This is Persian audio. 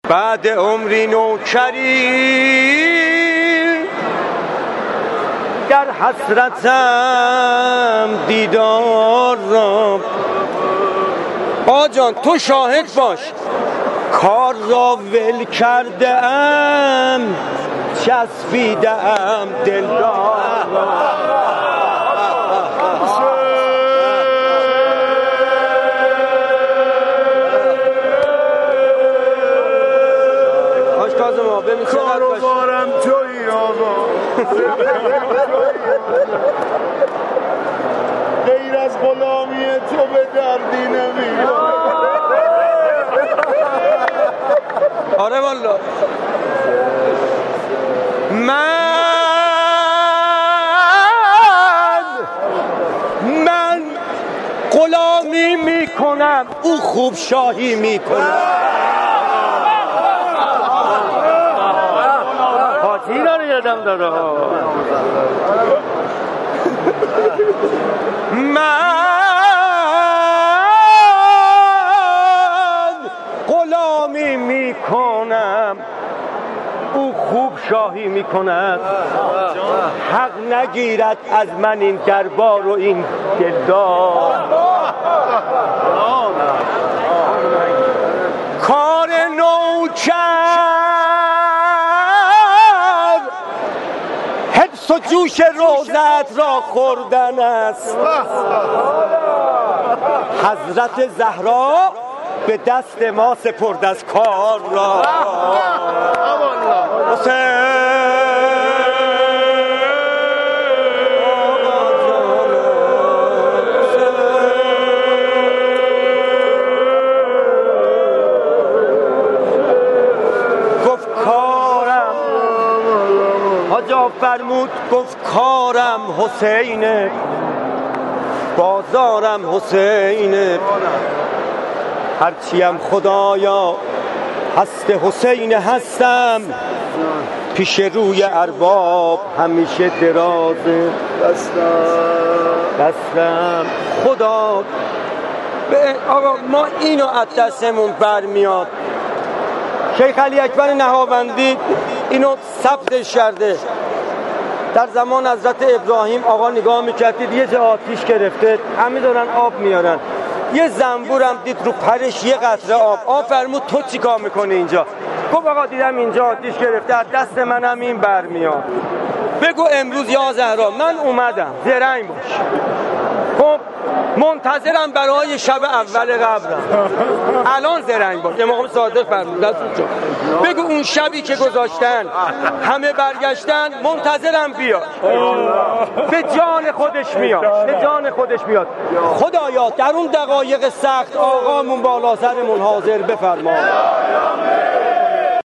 بعد عمری نوکری در حسرتم دیدار را. آجان تو شاهد باش کار را ول کرده ام، چسبیده ام دلدار را. آش کازم ها ببین چقدر باش کاروبارم توی آقا، غیر از غلامی تو به دردی نمیاد. آره والا من غلامی میکنم، او خوب شاهی میکنم. پاتی داره یادم داره. من غلامی میکنم، او خوب شاهی میکند. حق نگیرد از من این دربار و این دلدار. کار نوکر حبس و جوش روزت را خوردن است. حضرت زهرا به دست ما سپرد از کار را. گفت کارم، حاجا فرمود گفت کارم حسینه، بازارم حسینه. هرچیم خدایا هست حسین هستم، پیش روی ارباب همیشه درازه دستم. خدا آقا ما اینو از دستمون برمیاد. شیخ علی اکبر نهاوندی اینو ثبتش کرده. در زمان حضرت ابراهیم آقا نگاه میکردید یه جا آتیش گرفته، همه دارن آب میارن، یه زنبورم دید رو پرش یه قطره آب فرمود تو چی کار میکنی اینجا؟ گفت آقا دیدم اینجا آتیش گرفته، از دست منم این برمیاد. بگو امروز یا زهرا من اومدم، زرنگ باش. خب منتظرم برای شب اول قبرم. الان زرنگ باش. امام صادق فرمودن بگو اون شبی که گذاشتن همه برگشتن منتظرم بیاد. به جان خودش میاد، به جان خودش میاد. خدایا در اون دقایق سخت آقامون بالا سرمون حاضر بفرما.